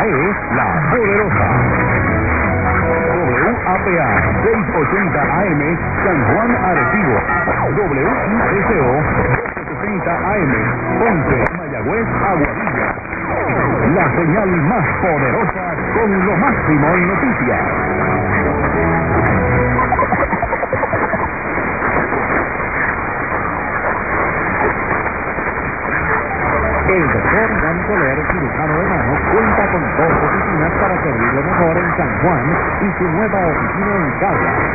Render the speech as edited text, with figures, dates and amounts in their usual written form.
es La Poderosa. WAPA 680 AM San Juan Arecibo. WISO 760 AM Ponce, Mayagüez, Aguadilla. La señal más poderosa con lo máximo en noticias. El doctor Dan Soler, cirujano de manos, cuenta con 2 oficinas para servirle mejor en San Juan y su nueva oficina en Caguas.